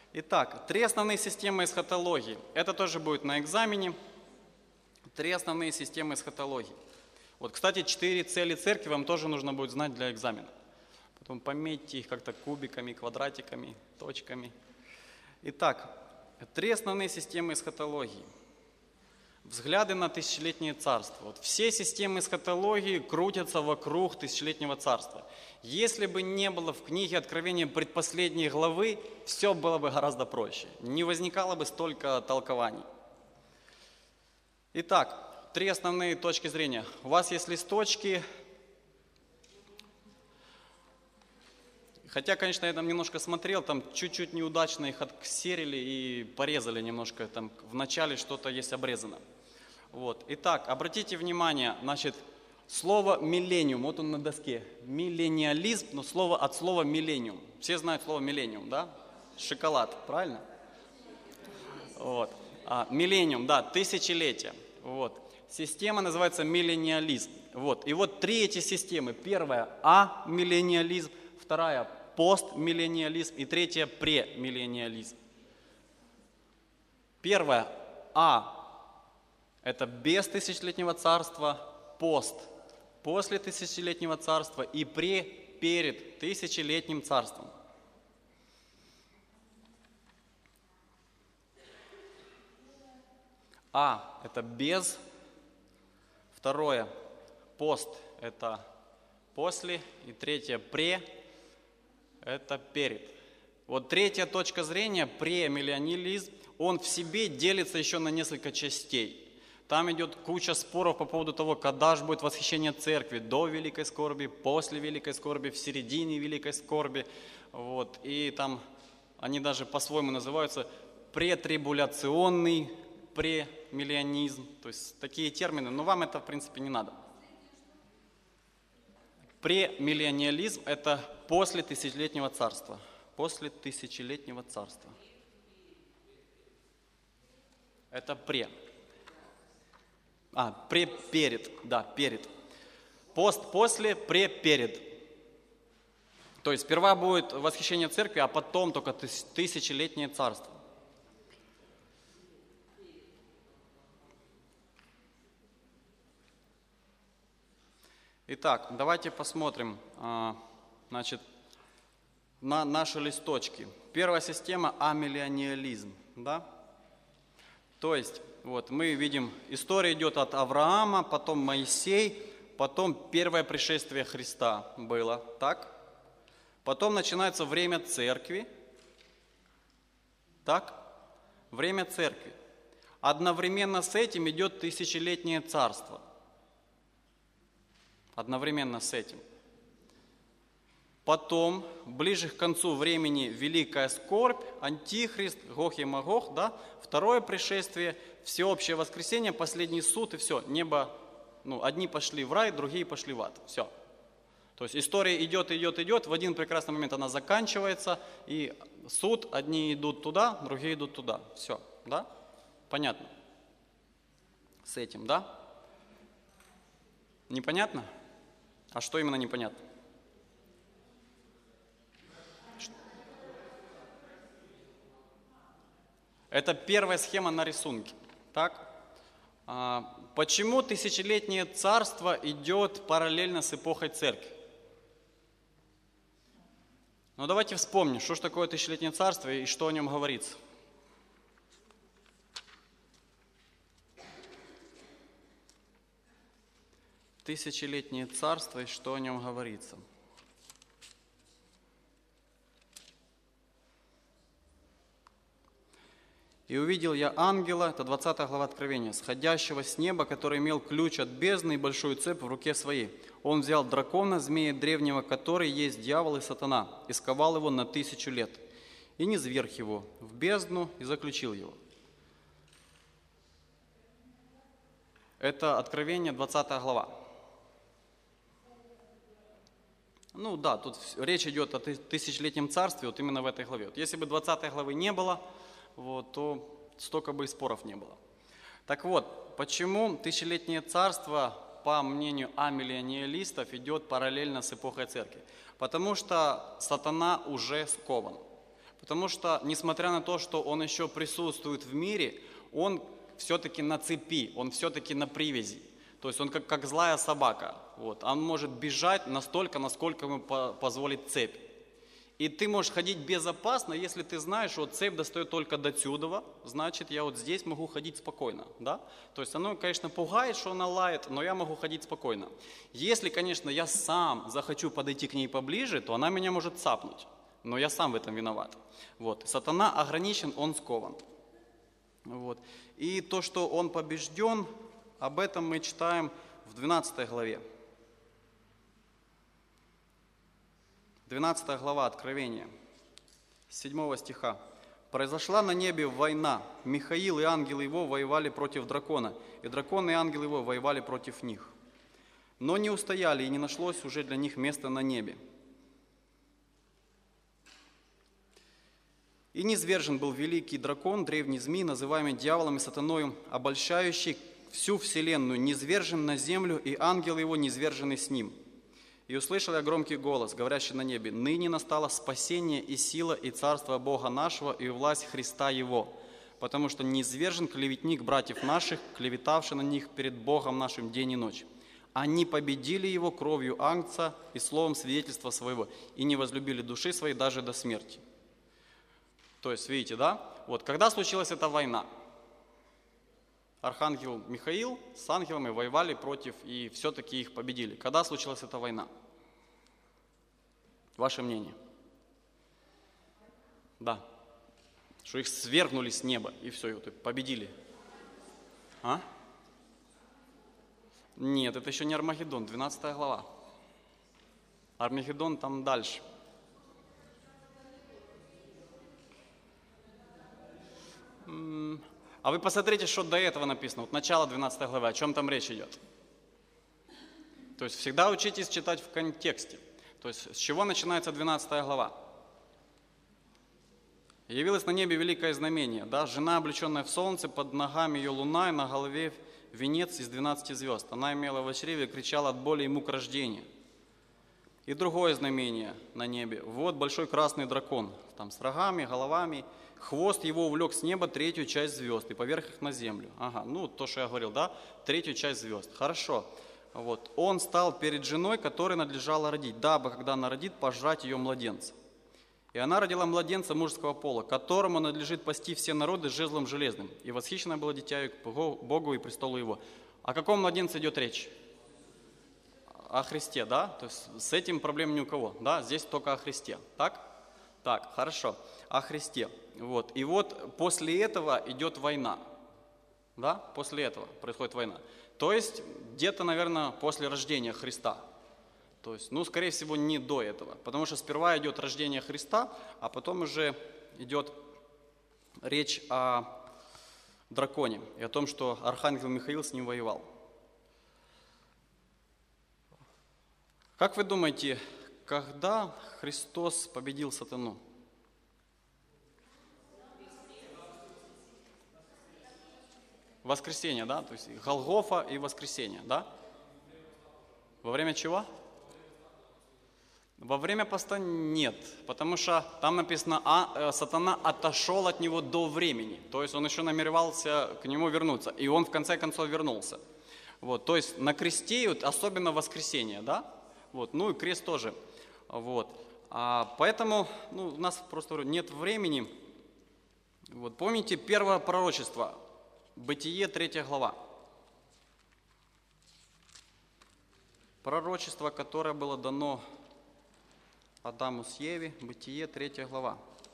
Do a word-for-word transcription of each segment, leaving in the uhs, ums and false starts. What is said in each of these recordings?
Итак, три основные системы эсхатологии. Это тоже будет на экзамене. Три основные системы эсхатологии. Вот, кстати, четыре цели церкви вам тоже нужно будет знать для экзамена. Потом пометьте их как-то кубиками, квадратиками, точками. Итак, три основные системы эсхатологии. Взгляды на тысячелетнее царство. Вот все системы эсхатологии крутятся вокруг тысячелетнего царства. Если бы не было в книге Откровения предпоследней главы, все было бы гораздо проще. Не возникало бы столько толкований. Итак, три основные точки зрения. У вас есть листочки. Хотя, конечно, я там немножко смотрел, там чуть-чуть неудачно их отксерили и порезали немножко. Там в начале что-то есть обрезано. Вот. Итак, обратите внимание, значит, слово «миллениум», вот он на доске. Миллениализм, но слово от слова «миллениум». Все знают слово «миллениум», да? Шоколад, правильно? Вот. А, миллениум, да, тысячелетие. Вот. Система называется миллениализм. Вот. И вот три эти системы. Первая – амиллениализм, вторая – постмиллениализм и третья – премиллениализм. Первая – А. Это без тысячелетнего царства, пост после тысячелетнего царства и пре перед тысячелетним царством. А – это без. Второе – пост – это после. И третье – пре – это перед. Вот третья точка зрения, премиллениализм, он в себе делится еще на несколько частей. Там идет куча споров по поводу того, когда же будет восхищение церкви, до великой скорби, после великой скорби, в середине великой скорби. Вот. И там они даже по-своему называются претрибуляционный премиллионизм. То есть такие термины, но вам это в принципе не надо. Премиллениализм – это после тысячелетнего царства. После тысячелетнего царства. Это пре. А, пре, перед, да, перед. Пост после, пре, перед. То есть сперва будет восхищение церкви, а потом только тысячелетнее царство. Итак, давайте посмотрим, значит, на наши листочки. Первая система – амиллениализм, да? То есть, вот, мы видим, история идет от Авраама, потом Моисей, потом первое пришествие Христа было, так? Потом начинается время церкви, так? Время церкви. Одновременно с этим идет тысячелетнее царство. Одновременно с этим. Потом, ближе к концу времени, великая скорбь, антихрист, Гог и Магог, да? Второе пришествие, всеобщее воскресение, последний суд и все. Небо, ну, одни пошли в рай, другие пошли в ад. Все. То есть история идет, идет, идет, в один прекрасный момент она заканчивается, и суд, одни идут туда, другие идут туда. Все, да? Понятно? С этим, да? Непонятно? А что именно непонятно? Это первая схема на рисунке. Так? А, почему тысячелетнее царство идет параллельно с эпохой церкви? Ну давайте вспомним, что же такое тысячелетнее царство и что о нем говорится. Тысячелетнее царство и что о нем говорится. «И увидел я ангела», это двадцатая глава Откровения, «сходящего с неба, который имел ключ от бездны и большую цепь в руке своей. Он взял дракона, змея древнего, который есть дьявол и сатана, и сковал его на тысячу лет, и низвергл его в бездну и заключил его». Это Откровение, двадцатая глава. Ну да, тут речь идет о тысячелетнем царстве, вот именно в этой главе. Вот если бы двадцатой главы не было, вот, то столько бы и споров не было. Так вот, почему тысячелетнее царство, по мнению амиллениалистов, идет параллельно с эпохой церкви? Потому что сатана уже скован. Потому что, несмотря на то, что он еще присутствует в мире, он все-таки на цепи, он все-таки на привязи. То есть он как, как злая собака. Вот. Он может бежать настолько, насколько ему позволит цепь. И ты можешь ходить безопасно, если ты знаешь, что цепь достает только до сюда, значит, я вот здесь могу ходить спокойно. Да? То есть оно, конечно, пугает, что она лает, но я могу ходить спокойно. Если, конечно, я сам захочу подойти к ней поближе, то она меня может цапнуть. Но я сам в этом виноват. Вот. Сатана ограничен, он скован. Вот. И то, что он побежден, об этом мы читаем в двенадцатой главе. двенадцатая глава Откровения, с седьмого стиха. «Произошла на небе война. Михаил и ангелы его воевали против дракона, и дракон и ангелы его воевали против них. Но не устояли, и не нашлось уже для них места на небе. И низвержен был великий дракон, древний змей, называемый дьяволом и сатаною, обольщающий всю вселенную, низвержен на землю, и ангелы его низвержены с ним. И услышал я громкий голос, говорящий на небе: ныне настало спасение и сила, и царство Бога нашего, и власть Христа Его, потому что низвержен клеветник братьев наших, клеветавший на них перед Богом нашим день и ночь. Они победили его кровью агнца и словом свидетельства своего, и не возлюбили души своей даже до смерти». То есть, видите, да? Вот, когда случилась эта война? Архангел Михаил с ангелами воевали против, и все-таки их победили. Когда случилась эта война? Ваше мнение? Да. Что их свергнули с неба, и все, и победили. А? Нет, это еще не Армагеддон, двенадцатая глава. Армагеддон там дальше. А вы посмотрите, что до этого написано. Вот начало двенадцатой главы, о чем там речь идет. То есть всегда учитесь читать в контексте. То есть с чего начинается двенадцатая глава? «Явилось на небе великое знамение, да, жена, облеченная в солнце, под ногами ее луна, и на голове венец из двенадцати звезд. Она имела в чреве и кричала от боли и мук рождения. И другое знамение на небе. Вот большой красный дракон, там с рогами, головами. Хвост его увлек с неба третью часть звезд и поверх их на землю». Ага, ну то, что я говорил, да, третью часть звезд. Хорошо. Вот. Он стал перед женой, которой надлежало родить, дабы, когда она родит, пожрать ее младенца. И она родила младенца мужского пола, которому надлежит пасти все народы с жезлом железным. И восхищено было дитя к Богу и престолу его. О каком младенце идет речь? О Христе, да? То есть с этим проблем ни у кого, да? Здесь только о Христе, так? Так, хорошо. О Христе. Вот. И вот после этого идет война. Да? После этого происходит война. То есть где-то, наверное, после рождения Христа. То есть, ну, скорее всего, не до этого. Потому что сперва идет рождение Христа, а потом уже идет речь о драконе и о том, что архангел Михаил с ним воевал. Как вы думаете, когда Христос победил сатану? Воскресенье, да? То есть Голгофа и воскресенье, да? Во время чего? Во время поста нет, потому что там написано, а сатана отошел от него до времени. То есть он еще намеревался к нему вернуться, и он в конце концов вернулся. Вот, то есть на кресте, вот, особенно в воскресенье, да? Вот, ну и крест тоже. Вот. А поэтому ну, у нас просто нет времени. Вот, помните первое пророчество? Бытие, третья глава. Пророчество, которое было дано Адаму с Еве, Бытие, третья глава.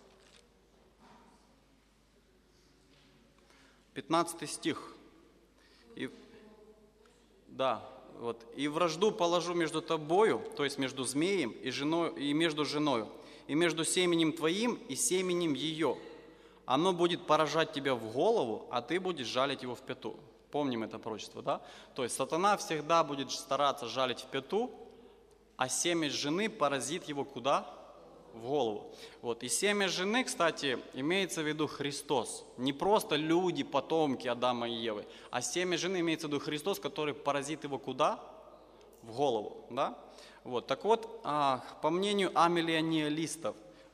пятнадцатый стих. И, да, вот. «И вражду положу между тобою, то есть между змеем и, женой, и между женою, и между семенем твоим и семенем ее. Оно будет поражать тебя в голову, а ты будешь жалить его в пяту». Помним это пророчество, да? То есть сатана всегда будет стараться жалить в пяту, а семя жены поразит его куда? В голову. Вот. И семя жены, кстати, имеется в виду Христос. Не просто люди, потомки Адама и Евы, а семя жены имеется в виду Христос, который поразит его куда? В голову. Да? Вот. Так вот, по мнению амиллениалистов,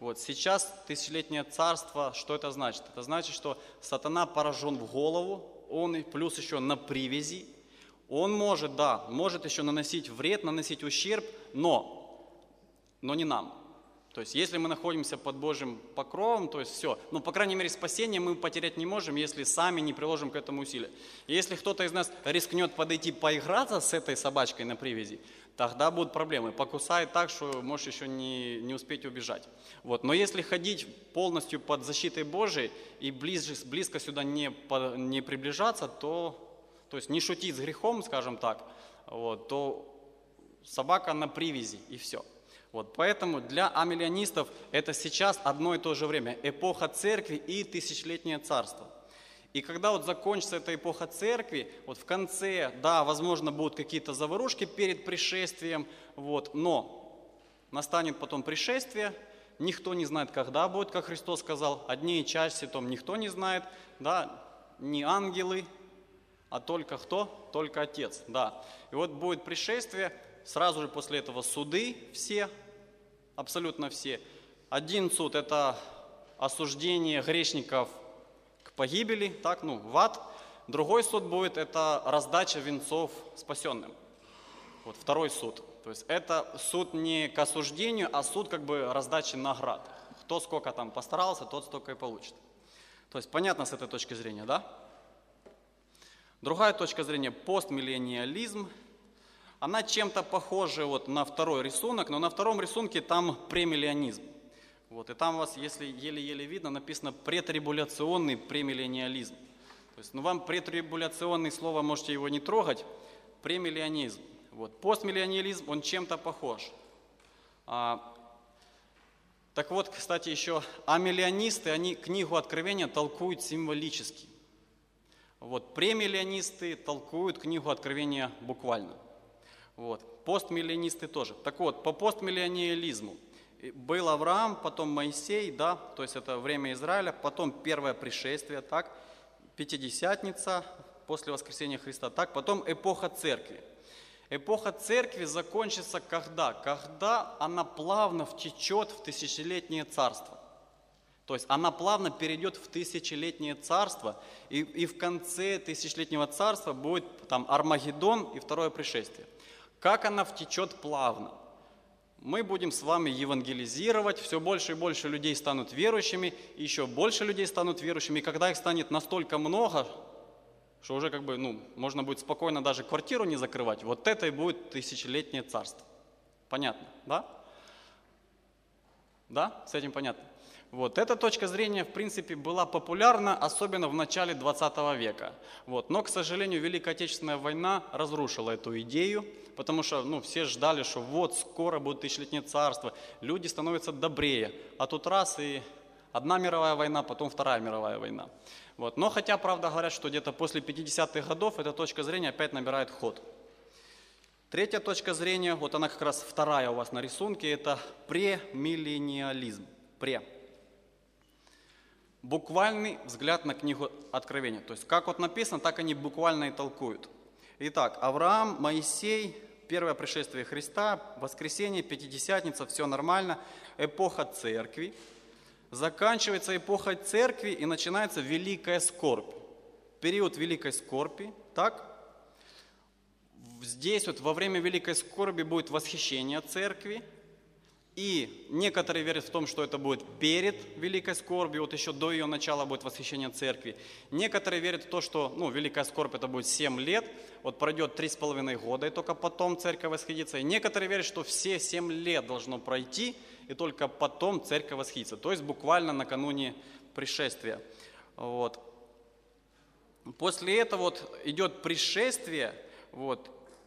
Вот сейчас тысячелетнее царство, что это значит? Это значит, что сатана поражен в голову, он и плюс еще на привязи. Он может, да, может еще наносить вред, наносить ущерб, но, но не нам. То есть, если мы находимся под Божьим покровом, то есть все, ну, по крайней мере, спасение мы потерять не можем, если сами не приложим к этому усилия. И если кто-то из нас рискнет подойти поиграться с этой собачкой на привязи, тогда будут проблемы. Покусает так, что можешь еще не, не успеть убежать. Вот. Но если ходить полностью под защитой Божией и ближе, близко сюда не, по, не приближаться, то, то есть не шутить с грехом, скажем так, вот, то собака на привязи и все. Вот, поэтому для амиллионистов это сейчас одно и то же время. Эпоха церкви и тысячелетнее царство. И когда вот закончится эта эпоха церкви, вот в конце, да, возможно, будут какие-то заварушки перед пришествием, вот, но настанет потом пришествие, никто не знает, когда будет, как Христос сказал, одни части том никто не знает, да, не ангелы, а только кто? Только Отец, да. И вот будет пришествие, сразу же после этого суды все, абсолютно все. Один суд – это осуждение грешников к погибели, так, ну, в ад. Другой суд будет – это раздача венцов спасенным. Вот второй суд. То есть это суд не к осуждению, а суд как бы раздачи наград. Кто сколько там постарался, тот столько и получит. То есть понятно с этой точки зрения, да? Другая точка зрения – постмиллениализм. Она чем-то похожа вот на второй рисунок, но на втором рисунке там премиллионизм. Вот, и там у вас, если еле-еле видно, написано претрибуляционный премиллениализм. То есть, ну вам претрибуляционный слово, можете его не трогать, премиллионизм. Вот, постмиллениализм, он чем-то похож. А, так вот, кстати, еще амиллионисты, они книгу Откровения толкуют символически. Вот, премиллионисты толкуют книгу Откровения буквально. Вот. Постмиллионисты тоже. Так вот, по постмиллениализму был Авраам, потом Моисей, да, то есть это время Израиля, потом первое пришествие, так, Пятидесятница после воскресения Христа, так, потом эпоха церкви. Эпоха церкви закончится когда? Когда она плавно втечет в тысячелетнее царство. То есть она плавно перейдет в тысячелетнее царство, и, и в конце тысячелетнего царства будет там Армагеддон и второе пришествие. Как она втечет плавно? Мы будем с вами евангелизировать, все больше и больше людей станут верующими, и еще больше людей станут верующими, и когда их станет настолько много, что уже как бы, ну, можно будет спокойно даже квартиру не закрывать, вот это и будет тысячелетнее царство. Понятно, да? Да, с этим понятно? Вот, эта точка зрения, в принципе, была популярна, особенно в начале двадцатого века. Вот, но, к сожалению, Великая Отечественная война разрушила эту идею, потому что ну, все ждали, что вот скоро будет тысячелетнее царство, люди становятся добрее. А тут раз и одна мировая война, потом вторая мировая война. Вот, но хотя, правда, говорят, что где-то после пятидесятых годов эта точка зрения опять набирает ход. Третья точка зрения, вот она как раз вторая у вас на рисунке, это премиллениализм. Пре. Буквальный взгляд на книгу Откровения. То есть, как вот написано, так они буквально и толкуют. Итак, Авраам, Моисей, первое пришествие Христа, воскресение, Пятидесятница, все нормально. Эпоха церкви. Заканчивается эпоха церкви и начинается великая скорбь. Период великой скорби, так? Здесь вот во время великой скорби будет восхищение церкви. И некоторые верят в том, что это будет перед великой скорбью, вот еще до ее начала будет восхищение церкви. Некоторые верят в то, что ну, великая скорбь это будет семь лет, вот пройдет три с половиной года, и только потом церковь восхитится. И некоторые верят, что все семь лет должно пройти, и только потом церковь восхитится. То есть буквально накануне пришествия. Вот. После этого вот идет пришествие, вот,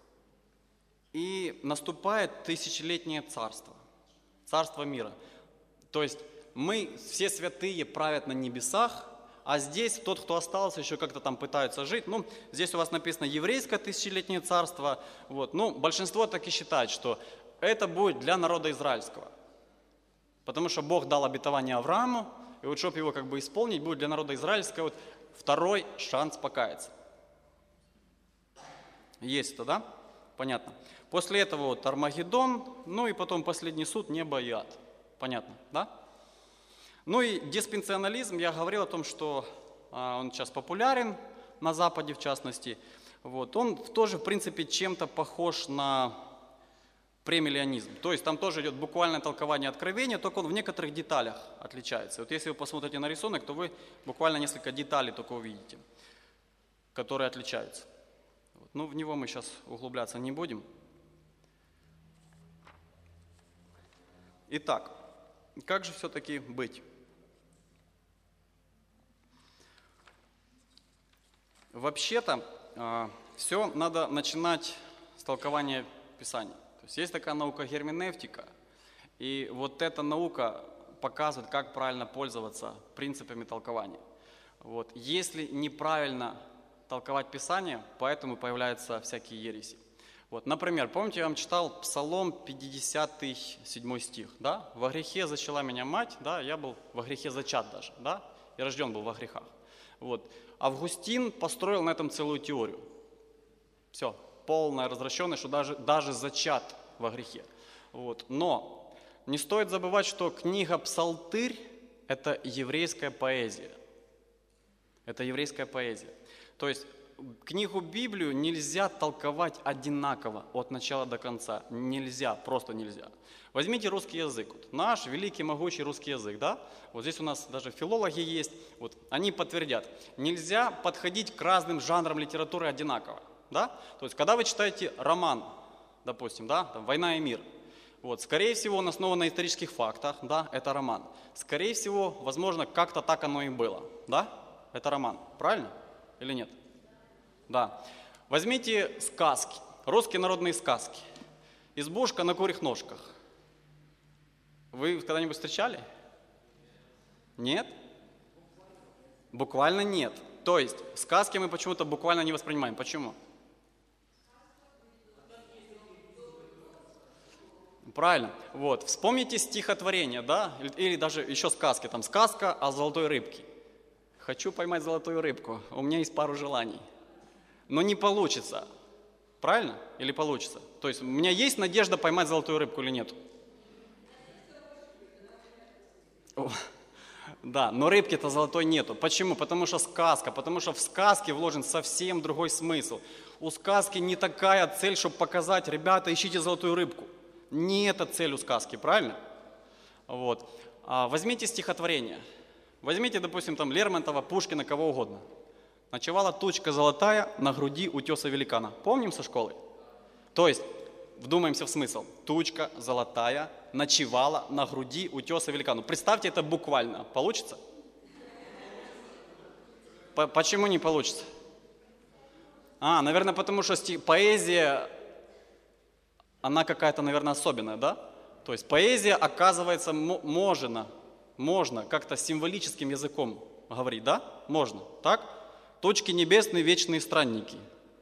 и наступает тысячелетнее царство. Царство мира. То есть мы, все святые, правят на небесах, а здесь тот, кто остался, еще как-то там пытаются жить. Ну, здесь у вас написано еврейское тысячелетнее царство. Вот. Ну, большинство так и считает, что это будет для народа израильского. Потому что Бог дал обетование Аврааму, и вот чтобы его как бы исполнить, будет для народа израильского вот второй шанс покаяться. Есть это, да? Понятно. После этого вот Армагеддон, ну и потом последний суд, небо и ад. Понятно, да? Ну и диспенсионализм, я говорил о том, что а, он сейчас популярен на Западе в частности. Вот. Он тоже в принципе чем-то похож на премиллионизм. То есть там тоже идет буквальное толкование откровения, только он в некоторых деталях отличается. Вот если вы посмотрите на рисунок, то вы буквально несколько деталей только увидите, которые отличаются. Вот. Ну, в него мы сейчас углубляться не будем. Итак, как же все-таки быть? Вообще-то, э, все надо начинать с толкования Писания. То есть есть такая наука герменевтика, и вот эта наука показывает, как правильно пользоваться принципами толкования. Вот. Если неправильно толковать Писание, поэтому появляются всякие ереси. Вот. Например, помните, я вам читал Псалом пятидесятый седьмой стих, да? «Во грехе зачала меня мать», да? Я был во грехе зачат даже, да? И рожден был во грехах. Вот. Августин построил на этом целую теорию. Все. Полная развращенность, что даже, даже зачат во грехе. Вот. Но не стоит забывать, что книга «Псалтырь» – это еврейская поэзия. Это еврейская поэзия. То есть книгу Библию нельзя толковать одинаково от начала до конца. Нельзя, просто нельзя. Возьмите русский язык. Вот наш великий, могучий русский язык. Да? Вот здесь у нас даже филологи есть. Вот, они подтвердят. Нельзя подходить к разным жанрам литературы одинаково. Да? То есть, когда вы читаете роман, допустим, да, там, «Война и мир», вот, скорее всего, он основан на исторических фактах, да, это роман. Скорее всего, возможно, как-то так оно и было, да, это роман, правильно или нет? Да. Возьмите сказки, русские народные сказки. «Избушка на курьих ножках». Вы когда-нибудь встречали? Нет? Буквально нет. То есть, сказки мы почему-то буквально не воспринимаем. Почему? Правильно. Вот. Вспомните стихотворение, да? Или даже еще сказки. Там сказка о золотой рыбке. Хочу поймать золотую рыбку. У меня есть пару желаний. Но не получится. Правильно? Или получится? То есть у меня есть надежда поймать золотую рыбку или нет? Да, но рыбки-то золотой нету. Почему? Потому что сказка. Потому что в сказке вложен совсем другой смысл. У сказки не такая цель, чтобы показать: ребята, ищите золотую рыбку. Не это цель у сказки, правильно? Вот. А возьмите стихотворение. Возьмите, допустим, там Лермонтова, Пушкина, кого угодно. «Ночевала тучка золотая на груди утеса великана». Помним со школы? То есть, вдумаемся в смысл. Тучка золотая ночевала на груди утеса великана. Представьте это буквально. Получится? Почему не получится? А, наверное, потому что поэзия, она какая-то, наверное, особенная, да? То есть поэзия, оказывается, можно, можно как-то символическим языком говорить, да? Можно, так? Тучки небесные, вечные странники.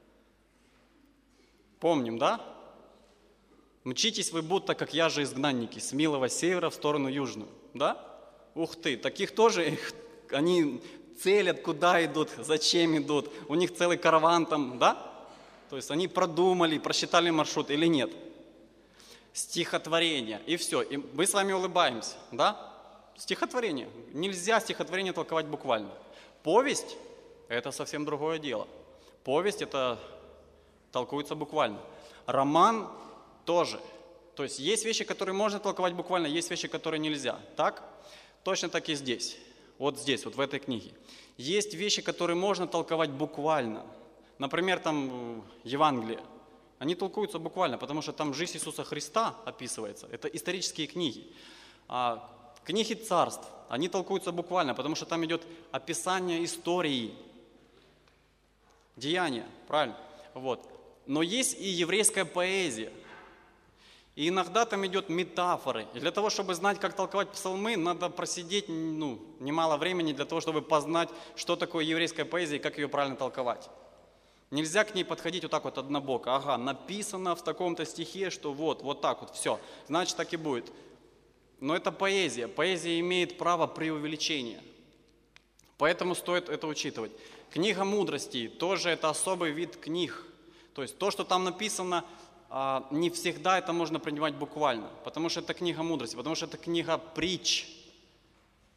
Помним, да? Мчитесь вы будто, как я же изгнанники, с милого севера в сторону южную, да? Ух ты, таких тоже, они целят, куда идут, зачем идут, у них целый караван там, да? То есть они продумали, просчитали маршрут или нет. Стихотворение, и все, и мы с вами улыбаемся, да? Стихотворение, нельзя стихотворение толковать буквально. Повесть – это совсем другое дело. Повесть – это толкуется буквально. Роман тоже. То есть есть вещи, которые можно толковать буквально, есть вещи, которые нельзя. Так? Точно так и здесь. Вот здесь, вот в этой книге. Есть вещи, которые можно толковать буквально. Например, там Евангелие. Они толкуются буквально, потому что там жизнь Иисуса Христа описывается. Это исторические книги. А книги царств, они толкуются буквально, потому что там идет описание истории, деяния, правильно? Вот. Но есть и еврейская поэзия. И иногда там идет метафоры. И для того, чтобы знать, как толковать псалмы, надо просидеть ну, немало времени для того, чтобы познать, что такое еврейская поэзия и как ее правильно толковать. Нельзя к ней подходить вот так вот однобоко. Ага, написано в таком-то стихе, что вот, вот так вот, все. Значит, так и будет. Но это поэзия. Поэзия имеет право преувеличения. Поэтому стоит это учитывать. Книга мудрости тоже это особый вид книг. То есть то, что там написано, не всегда это можно принимать буквально. Потому что это книга мудрости, потому что это книга притч.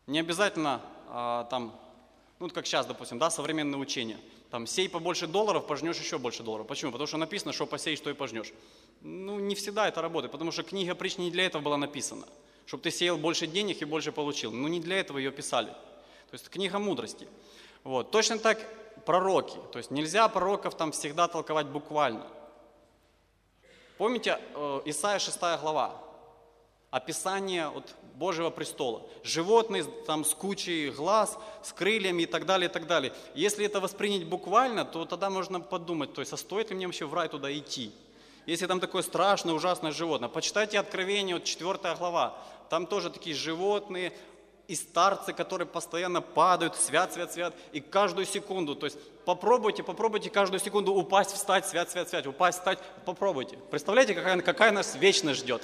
Не обязательно а, там, ну как сейчас, допустим, да, современное учение. Там сей побольше долларов, пожнешь еще больше долларов. Почему? Потому что написано, что посеешь, что и пожнешь. Ну не всегда это работает, потому что книга притч не для этого была написана. Чтобы ты сеял больше денег и больше получил. Ну не для этого ее писали. То есть книга мудрости. Вот. Точно так пророки. То есть нельзя пророков там всегда толковать буквально. Помните Исайя шестая глава? Описание от Божьего престола. Животные там с кучей глаз, с крыльями и так далее, и так далее. Если это воспринять буквально, то тогда можно подумать, то есть, а стоит ли мне вообще в рай туда идти? Если там такое страшное, ужасное животное. Почитайте Откровение, вот четвёртая глава. Там тоже такие животные и старцы, которые постоянно падают, свят, свят, свят. И каждую секунду, то есть попробуйте, попробуйте каждую секунду упасть, встать, свят, свят, свят, упасть, встать. Попробуйте. Представляете, какая, какая нас вечность ждет?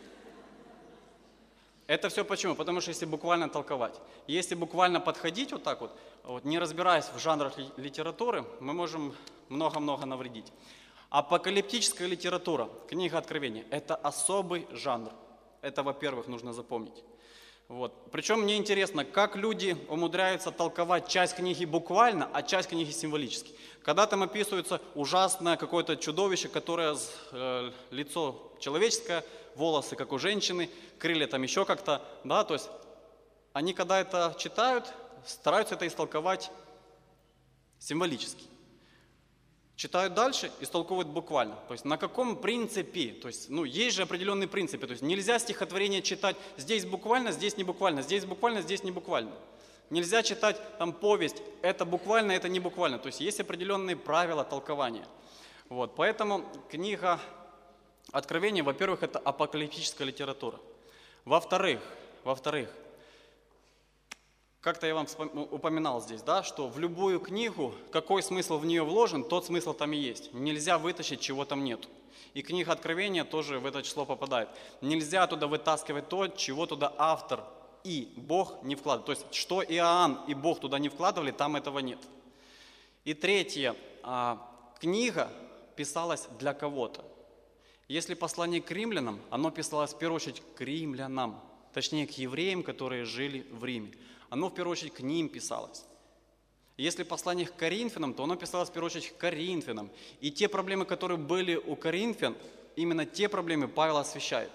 Это все почему? Потому что если буквально толковать, если буквально подходить вот так вот, вот не разбираясь в жанрах литературы, мы можем много-много навредить. Апокалиптическая литература, книга Откровения, это особый жанр. Это, во-первых, нужно запомнить. Вот. Причем мне интересно, как люди умудряются толковать часть книги буквально, а часть книги символически. Когда там описывается ужасное какое-то чудовище, которое э, лицо человеческое, волосы, как у женщины, крылья там еще как-то, да, то есть они, когда это читают, стараются это истолковать символически. Читают дальше, истолковывают буквально. То есть на каком принципе, то есть, ну, есть же определенные принципы, то есть нельзя стихотворение читать здесь буквально, здесь не буквально, здесь буквально, здесь не буквально. Нельзя читать там повесть, это буквально, это не буквально. То есть есть определенные правила толкования. Вот, поэтому книга Откровения, во-первых, это апокалиптическая литература. Во-вторых, во-вторых, как-то я вам упоминал здесь, да, что в любую книгу, какой смысл в нее вложен, тот смысл там и есть. Нельзя вытащить, чего там нет. И книга Откровения тоже в это число попадает. Нельзя туда вытаскивать то, чего туда автор и Бог не вкладывает. То есть, что Иоанн и Бог туда не вкладывали, там этого нет. И третье, книга писалась для кого-то. Если послание к римлянам, оно писалось в первую очередь к римлянам, точнее к евреям, которые жили в Риме. Оно в первую очередь к ним писалось. Если послание к Коринфянам, то оно писалось в первую очередь к Коринфянам. И те проблемы, которые были у Коринфян, именно те проблемы Павел освещает.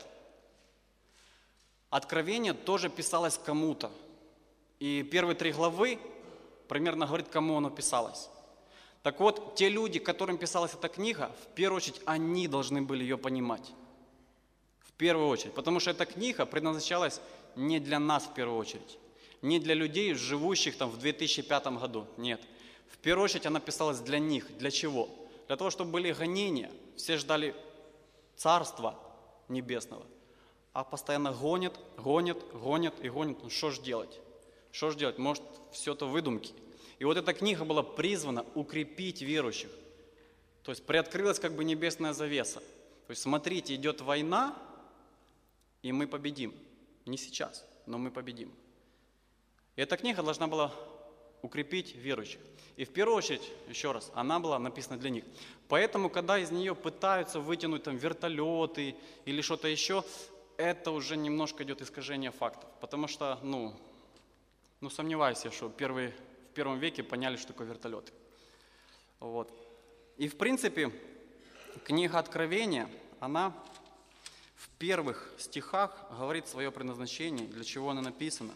Откровение тоже писалось кому-то. И первые три главы примерно говорит, кому оно писалось. Так вот, те люди, которым писалась эта книга, в первую очередь, они должны были ее понимать. В первую очередь. Потому что эта книга предназначалась не для нас в первую очередь. Не для людей, живущих там в две тысячи пятом году. Нет. В первую очередь она писалась для них. Для чего? Для того, чтобы были гонения. Все ждали Царства Небесного. А постоянно гонят, гонят, гонят и гонят. Ну что ж делать? Что ж делать? Может, все это выдумки. И вот эта книга была призвана укрепить верующих. То есть приоткрылась как бы небесная завеса. То есть смотрите, идет война, и мы победим. Не сейчас, но мы победим. И эта книга должна была укрепить верующих. И в первую очередь, еще раз, она была написана для них. Поэтому, когда из нее пытаются вытянуть там вертолеты или что-то еще, это уже немножко идет искажение фактов. Потому что, ну, ну сомневаюсь я, что первые, в первом веке поняли, что такое вертолеты. Вот. И в принципе, книга Откровения, она в первых стихах говорит свое предназначение, для чего она написана.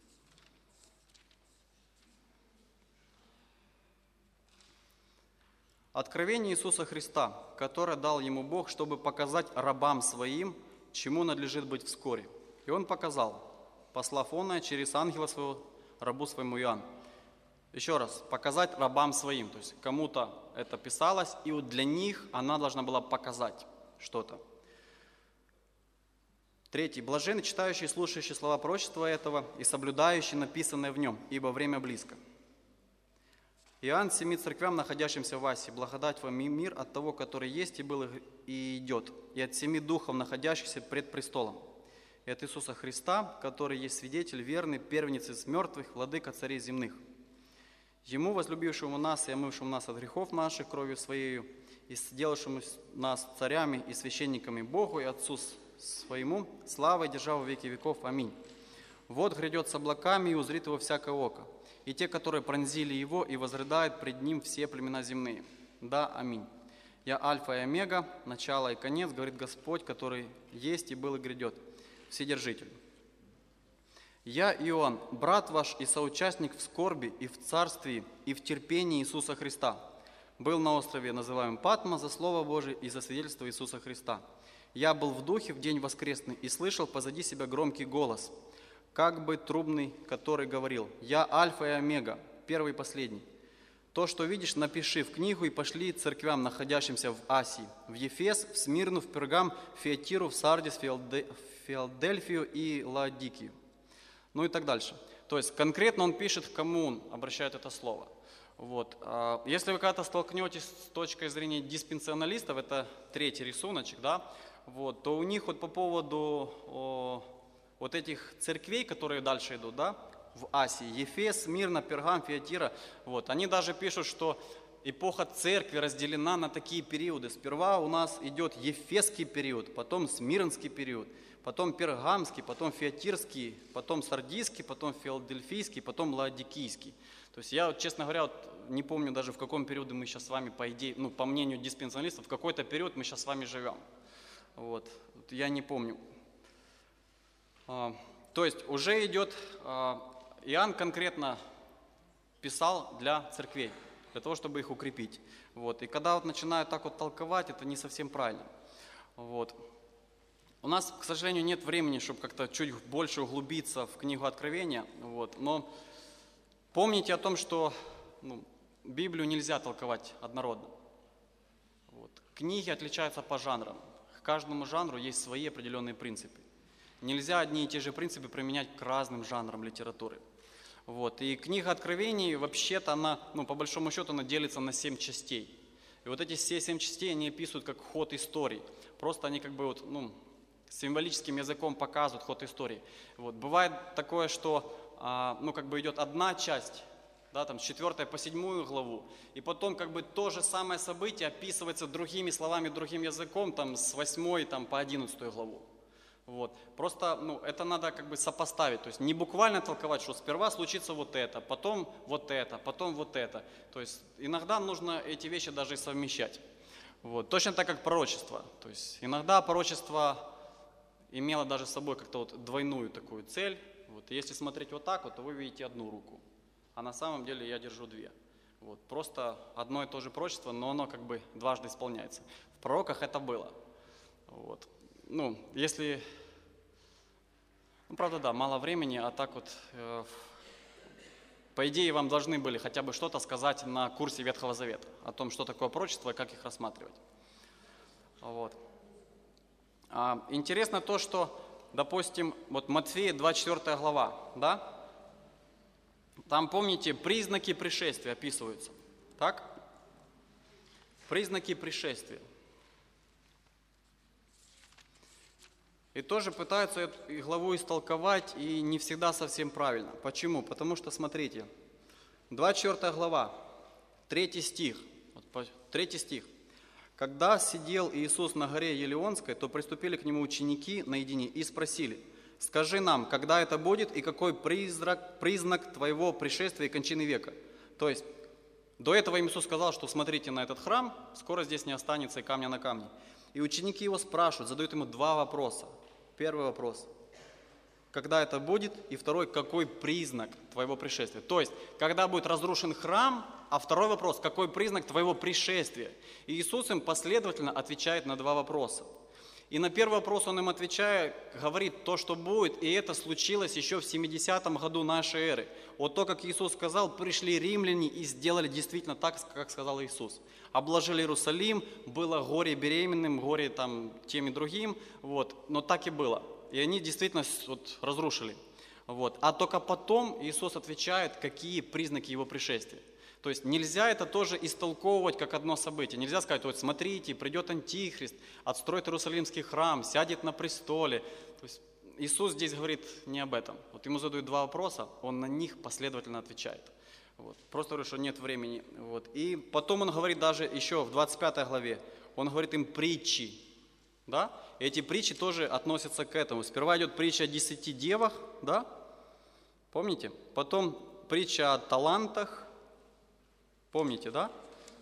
Откровение Иисуса Христа, которое дал ему Бог, чтобы показать рабам своим, чему надлежит быть вскоре. И он показал, послав оное через ангела своего, рабу своему Иоанну. Еще раз, показать рабам своим, то есть кому-то это писалось, и вот для них она должна была показать что-то. Третий. Блаженны читающие и слушающие слова пророчества этого и соблюдающие написанное в нем, ибо время близко. Иоанн семи церквям, находящимся в Асии, благодать вам и мир от того, который есть и был и идет, и от семи духов, находящихся пред престолом, и от Иисуса Христа, который есть свидетель верный, первенец из мертвых, владыка царей земных. Ему, возлюбившему нас и омывшему нас от грехов наших кровью Своею, и сделавшему нас царями и священниками Богу и Отцу Своему, слава и держава в веки веков. Аминь. Вот грядет с облаками, и узрит его всякое око, и те, которые пронзили его, и возрыдают пред ним все племена земные. Да, аминь. Я Альфа и Омега, начало и конец, говорит Господь, который есть и был и грядет, Вседержитель. Я Иоанн, брат ваш и соучастник в скорби и в царстве и в терпении Иисуса Христа. Был на острове, называемом Патмо, за Слово Божие и за свидетельство Иисуса Христа. Я был в духе в день воскресный и слышал позади себя громкий голос, как бы трубный, который говорил: «Я Альфа и Омега, первый и последний. То, что видишь, напиши в книгу и пошли церквям, находящимся в Асии, в Ефес, в Смирну, в Пергам, в Фиатиру, в Сардис, в Филадельфию и Лаодикию». Ну и так дальше. То есть конкретно он пишет, к кому он обращает это слово. Вот. Если вы когда-то столкнетесь с точкой зрения диспенсионалистов, это третий рисуночек, да, вот, то у них вот по поводу о, вот этих церквей, которые дальше идут, да, в Асии, Ефес, Смирна, Пергам, Фиатира, вот, они даже пишут, что эпоха церкви разделена на такие периоды. Сперва у нас идет Ефесский период, потом Смирнский период, потом Пергамский, потом Фиатирский, потом Сардийский, потом Филадельфийский, потом Лаодикийский. То есть я, честно говоря, вот не помню даже в каком периоде мы сейчас с вами, по идее, ну, по мнению диспенсионалистов, в какой-то период мы сейчас с вами живем. Вот. Я не помню. А, то есть уже идет, а, Иоанн конкретно писал для церквей, для того, чтобы их укрепить. Вот. И когда вот начинают так вот толковать, это не совсем правильно. Вот. У нас, к сожалению, нет времени, чтобы как-то чуть больше углубиться в книгу Откровения. Вот. Но помните о том, что ну, Библию нельзя толковать однородно. Вот. Книги отличаются по жанрам. К каждому жанру есть свои определенные принципы. Нельзя одни и те же принципы применять к разным жанрам литературы. Вот. И книга Откровений, вообще-то, она, ну, по большому счету, она делится на семь частей. И вот эти все семь частей, они описывают как ход истории. Просто они как бы вот, ну, символическим языком показывают ход истории. Вот. Бывает такое, что а, ну, как бы идет одна часть, да, там, с четвёртой по седьмую главу, и потом как бы то же самое событие описывается другими словами, другим языком, там, с восьмой там, по одиннадцатую главу. Вот. Просто ну, это надо как бы сопоставить, то есть не буквально толковать, что сперва случится вот это, потом вот это, потом вот это. То есть иногда нужно эти вещи даже и совмещать. Вот. Точно так, как пророчество. То есть иногда пророчество имело даже с собой как-то вот двойную такую цель. Вот. И если смотреть вот так вот, то вы видите одну руку. А на самом деле я держу две. Вот. Просто одно и то же пророчество, но оно как бы дважды исполняется. В пророках это было. Вот. Ну, если... Ну, правда, да, мало времени, а так вот... Э, по идее, вам должны были хотя бы что-то сказать на курсе Ветхого Завета. О том, что такое пророчество и как их рассматривать. Вот. А, интересно то, что, допустим, вот Матфея двадцать четвёртая глава, да? Там, помните, признаки пришествия описываются. Так? Признаки пришествия. И тоже пытаются эту главу истолковать, и не всегда совсем правильно. Почему? Потому что, смотрите, двадцать четвёртая глава, третий стих. третий стих. «Когда сидел Иисус на горе Елеонской, то приступили к Нему ученики наедине и спросили: скажи нам, когда это будет и какой признак, признак Твоего пришествия и кончины века?» То есть, до этого им Иисус сказал, что смотрите на этот храм, скоро здесь не останется и камня на камне. И ученики Его спрашивают, задают Ему два вопроса. Первый вопрос: когда это будет? И второй: какой признак Твоего пришествия? То есть, когда будет разрушен храм, а второй вопрос: какой признак Твоего пришествия? И Иисус им последовательно отвечает на два вопроса. И на первый вопрос Он им отвечает, говорит то, что будет, и это случилось еще в семидесятом году нашей эры. Вот то, как Иисус сказал, пришли римляне и сделали действительно так, как сказал Иисус. Обложили Иерусалим, было горе беременным, горе там тем и другим, вот, но так и было. И они действительно вот, разрушили. Вот. А только потом Иисус отвечает, какие признаки Его пришествия. То есть нельзя это тоже истолковывать как одно событие. Нельзя сказать: вот смотрите, придет Антихрист, отстроит Иерусалимский храм, сядет на престоле. То есть Иисус здесь говорит не об этом. Вот ему задают два вопроса, он на них последовательно отвечает. Вот. Просто говорю, что нет времени. Вот. И потом он говорит даже еще в двадцать пятой главе, он говорит им притчи. Да? И эти притчи тоже относятся к этому. Сперва идет притча о десяти девах, да? Помните? Потом притча о талантах. Помните, да?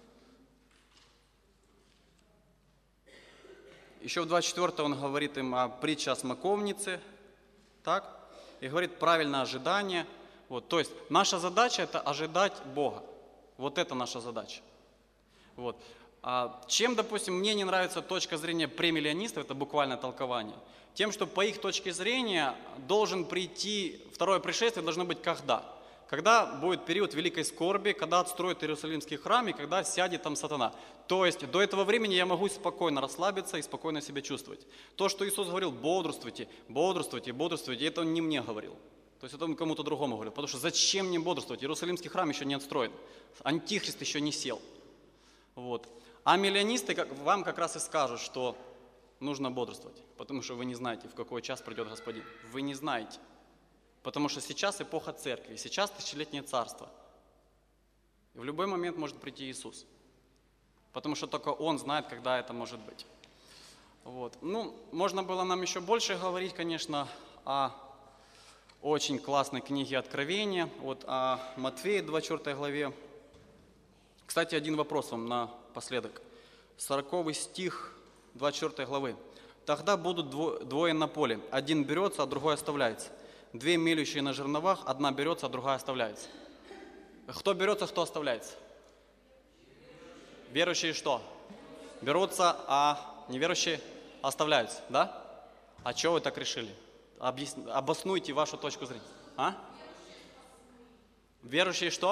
Еще в двадцать четвёртом он говорит им о притче о смоковнице. Так? И говорит правильное ожидание. Вот, то есть наша задача – это ожидать Бога. Вот это наша задача. Вот. А чем, допустим, мне не нравится точка зрения премиллионистов, это буквальное толкование, тем, что по их точке зрения должен прийти, второе пришествие должно быть когда? Когда будет период великой скорби, когда отстроят Иерусалимский храм и когда сядет там сатана. То есть до этого времени я могу спокойно расслабиться и спокойно себя чувствовать. То, что Иисус говорил, бодрствуйте, бодрствуйте, бодрствуйте, это Он не мне говорил. То есть это Он кому-то другому говорил. Потому что зачем мне бодрствовать? Иерусалимский храм еще не отстроен. Антихрист еще не сел. Вот. А миллионисты как, вам как раз и скажут, что нужно бодрствовать, потому что вы не знаете, в какой час придет Господин. Вы не знаете. Потому что сейчас эпоха церкви, сейчас тысячелетнее царство. И в любой момент может прийти Иисус. Потому что только Он знает, когда это может быть. Вот. Ну, можно было нам еще больше говорить, конечно, о очень классной книге Откровения, вот о Матфея, двадцать четвёртой главе. Кстати, один вопрос вам напоследок. сороковый стих двадцать четвёртой главы. «Тогда будут двое на поле, один берется, а другой оставляется. Две мелющие на жерновах, одна берется, а другая оставляется». Кто берется, кто оставляется? Верующие что? Берутся, а неверующие оставляются, да? А чего вы так решили? Объяс... Обоснуйте вашу точку зрения. А? Верующие что?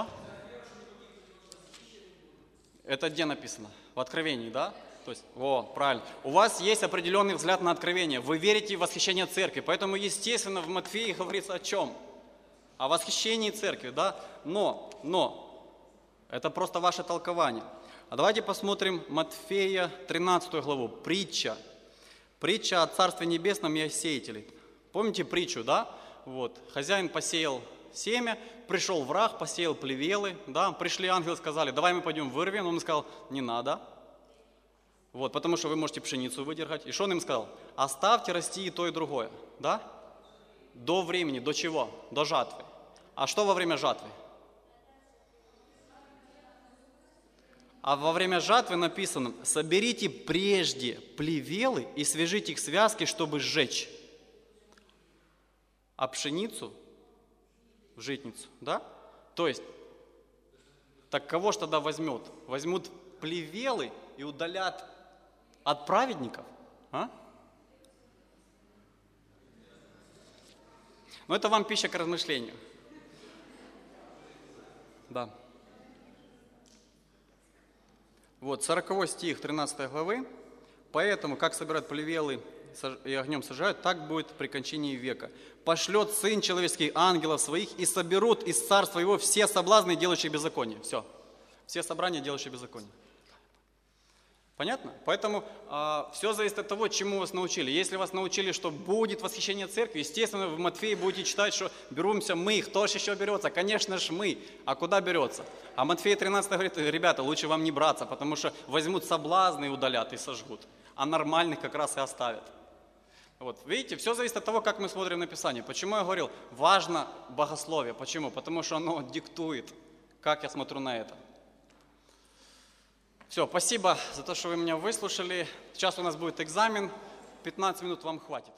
Это где написано? В Откровении, да? То есть, о, правильно. У вас есть определенный взгляд на Откровение. Вы верите в восхищение церкви. Поэтому, естественно, в Матфеи говорится о чем? О восхищении церкви, да? Но, но, это просто ваше толкование. А давайте посмотрим Матфея тринадцатую главу. Притча. Притча о Царстве Небесном и о сеятеле. Помните притчу, да? Вот. Хозяин посеял семя, пришел враг, посеял плевелы, да? Пришли ангелы, сказали, давай мы пойдем вырвем. Он сказал, не надо. Вот, потому что вы можете пшеницу выдержать. И что он им сказал? Оставьте расти и то, и другое. Да? До времени, до чего? До жатвы. А что во время жатвы? А во время жатвы написано, соберите прежде плевелы и свяжите их связки, чтобы сжечь. А пшеницу в житницу, да? То есть, так кого ж тогда возьмет? Возьмут плевелы и удалят от праведников? А? Но это вам пища к размышлению. Да. Вот, сороковой стих тринадцатой главы. «Поэтому, как собирают плевелы и огнем сажают, так будет при кончине века. Пошлет Сын Человеческий ангелов своих, и соберут из царства его все соблазны, делающие беззаконие». Все. Все собрания, делающие беззаконие. Понятно? Поэтому э, все зависит от того, чему вас научили. Если вас научили, что будет восхищение церкви, естественно, в Матфеи будете читать, что беремся мы, кто же еще берется? Конечно же мы. А куда берется? А Матфея тринадцать говорит, ребята, лучше вам не браться, потому что возьмут соблазны и удалят, и сожгут. А нормальных как раз и оставят. Вот, видите, все зависит от того, как мы смотрим на Писание. Почему я говорил, важно богословие. Почему? Потому что оно диктует, как я смотрю на это. Все, спасибо за то, что вы меня выслушали. Сейчас у нас будет экзамен. пятнадцать минут вам хватит.